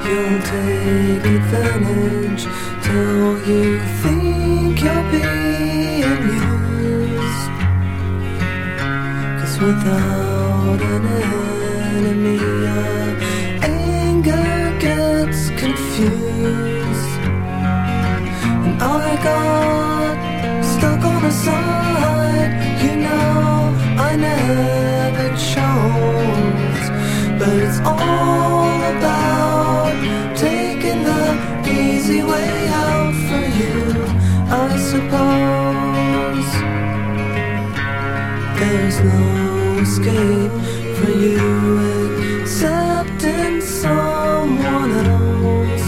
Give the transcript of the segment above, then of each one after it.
You'll take advantage till you think you're being used. 'Cause without an enemy, your anger gets confused. And I got stuck on a side, you know I never chose. But it's all about taking the easy way out for you, I suppose. There's no escape for you except in someone else.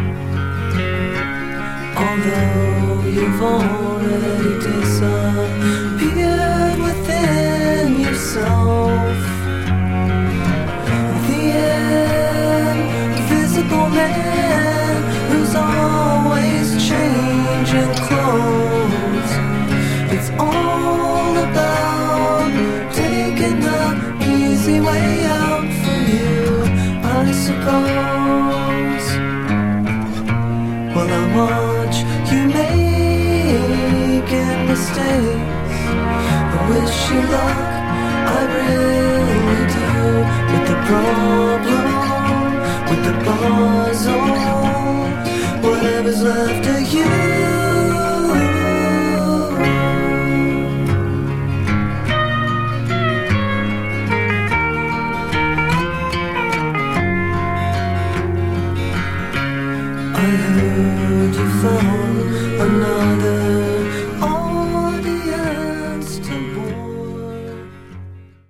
Although you've already disappeared within yourself, the invisible man who's always changing clothes. It's all about taking the easy way out for you, I suppose. Well, I watch you making mistakes. I wish you luck